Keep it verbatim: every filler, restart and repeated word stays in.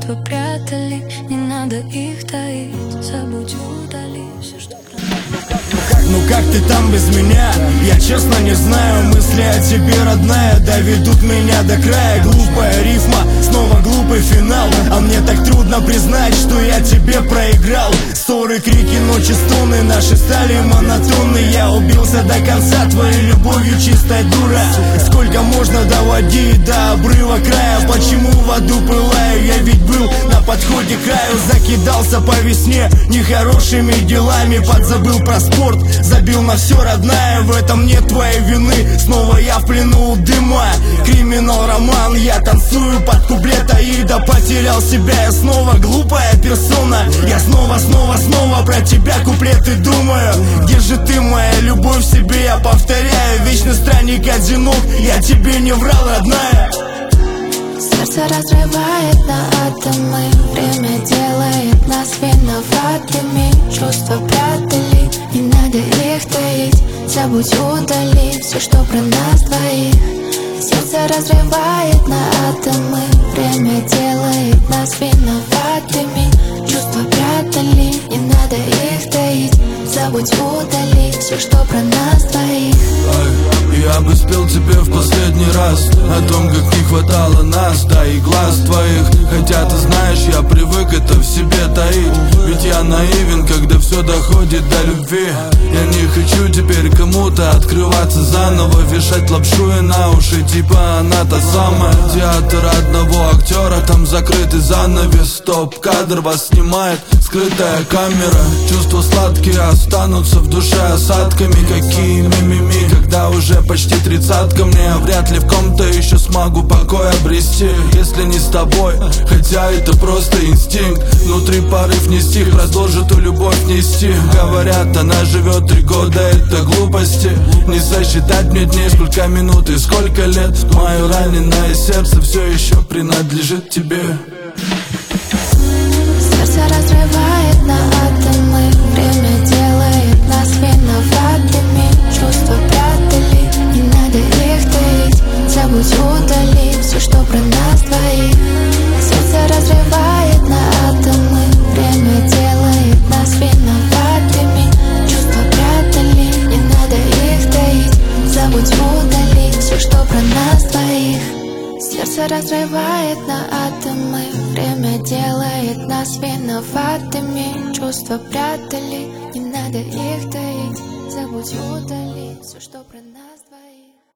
чувства прятали, не надо их таить. Забудь, удали все, что про нас. Ну как ты там без меня? Я честно не знаю. Мысли о тебе, родная, доведут меня до края. Глупая рифма, снова глупый финал. А мне так трудно признать, что я тебе проиграл. Ссоры, крики, ночи, стоны наши стали монотонны. Я убился до конца твоей любовью, чистая дура. Сколько можно доводить до обрыва края? Почему в аду пылаю? Я ведь был на подходе к краю. Закидался по весне нехорошими делами. Подзабыл про спорт, забил на все, родная. В этом нет твоей вины. Снова я в плену у дыма. Криминал, роман, я танцую под куплет Аида. Потерял себя, я снова глупая персона. Я снова, снова, снова про тебя куплеты думаю. Где же ты, моя любовь, себе я повторяю. Вечный странник, одинок, я тебе не врал, родная. Сердце разрывает на атомы. Время делает нас виноватыми. Чувства прятали, не надо их таить. Забудь, удали все, что про нас двоих. Сердце разрывает на атомы. Время делает нас виноватыми. Чувства прятали, не надо их таить. Забудь, удали все, что про нас двоих. Я бы спел тебе в последний раз о том, как не хватало нас, да и глаз твоих. Хотя ты знаешь, я привык это в себе таить. Ведь я наивен, когда все доходит до любви. Я не хочу теперь кому-то открываться заново, вешать лапшу и на уши, типа она та самая. Театр одного актера, там закрытый занавес. Стоп-кадр вас снимает скрытая камера. Чувства сладкие останутся в душе осадками. Какие мимими, когда уже почти тридцатка. Мне вряд ли в ком-то еще смогу покой обрести, если не с тобой, хотя это просто инстинкт. Внутри порыв не стих, продолжит эту любовь нести. Говорят, она живет три года, это глупости. Не сосчитать мне дней, сколько минут и сколько лет. Мое раненое сердце все еще принадлежит тебе. Сердце разрывает на атомы. Время делает нас виноватыми. Чувства прятали, не надо их таить. Забудь, удали все, что про нас двоих. Сердце разрывает на атомы. Время делает нас виноватыми. Чувства прятали, не надо их таить. Забудь, удали все, что про нас двоих. Сердце разрывает на атомы. Время делает нас виноватыми. Чувства прятали, не надо их таить. Забудь, удали все, что про нас двоих.